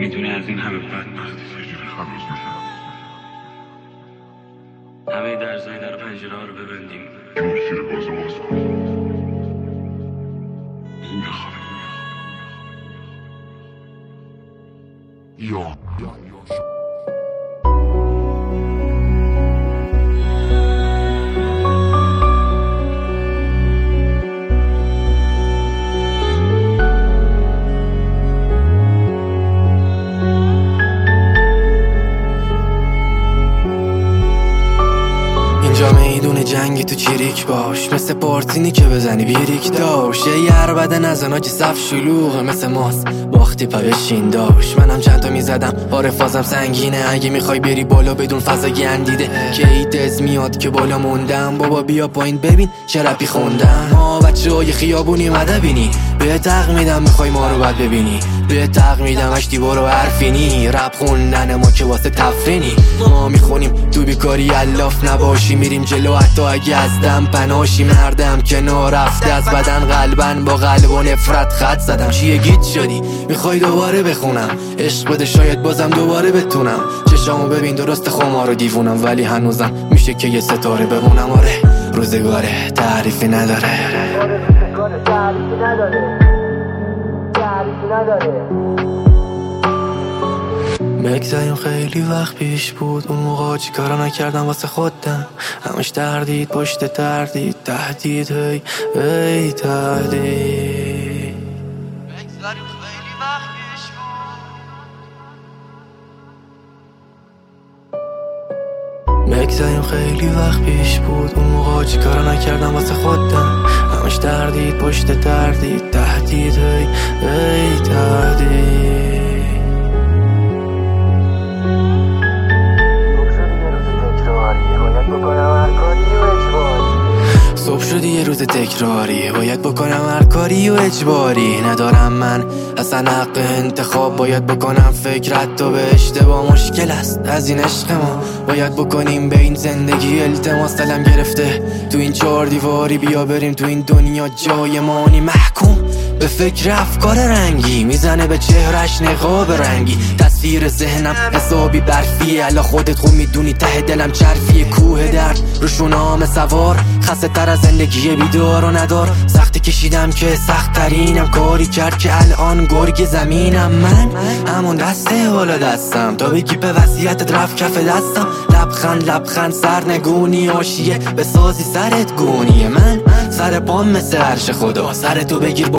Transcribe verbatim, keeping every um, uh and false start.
میدونی از این همه بدبختی چجوری خلاص میشم؟ همه درزای در پنجره ها رو ببندیم، جور باز باز کن. میخوام یا اینجا میدون جنگی تو چیریک باش، مثل پارتینی که بزنی بیریک داش. یه عربده نزن آجی صف شلوغه مثل ماس باختی پا بشین داش. منم چند تا میزدم پاره فازم سنگینه، اگه میخوای بری بالا بدون فضا گندیده که ایت از میاد که بالا موندم. بابا بیا پایین ببین چه رپی خوندم. ما بچه های خیابونی مده بینی به تق میدم، میخوای ما رو بد ببینی به تق میدم اشتی برو حرفینی. رپ خوندن ما که واسه تفرینی، ما میخونیم تو بیکاری الاف نباشی، میریم جلو حتی اگه از دم پناشی. مردم که رفته از بدن قلبن با قلب و نفرت خط زدم. چیه گیت شدی میخوای دوباره بخونم، عشق بده شاید بازم دوباره بتونم. چشامو ببین درست خمار و دیوونم، ولی هنوزم میشه که یه ستاره بمونم. آره روزگاره تعریفی نداره، تعریفی نداره، تعریفی نداره. بگذاریم خیلی وقت پیش بود، اون موقع چی کارا نکردم واسه خودم. همش تردید پشت تردید، تهدید هی هی تهدید. بگذاریم خیلی وقت پیش بود، بگذاریم خیلی وقت پیش بود، اون موقع چی کارا نکردم واسه خودم. همش تردید پشت تردید، تهدید هی هی تهدید. صبح شدی یه روز تکراری، باید بکنم هر کاری و اجباری. ندارم من اصلا حق انتخاب، باید بکنم فکر حتی به اشتباه. مشکل است از این عشق ما، باید بکنیم به این زندگی التماس. دلم گرفته تو این چهار دیواری، بیا بریم تو این دنیا جای مانی. محکوم به فکر افکار رنگی، میزنه به چهرش نقاب رنگی. تصویر ذهنم حسابی برفیه، الا خودت خوب میدونی ته دلم چرفیه. کوه درد رو شونام سوار، خسته تر از زندگی بیدار و ندار. سختی کشیدم که سخت ترینم کاری کرد که الان گرگ زمینم. من همون دسته بالا دستم تا بگی به وصیتت رفت کف دستم. لبخند لبخند سرنگونی آشیه به سازی سرت گونیه. من سر پام مثل عرش خدا، سر تو بگیر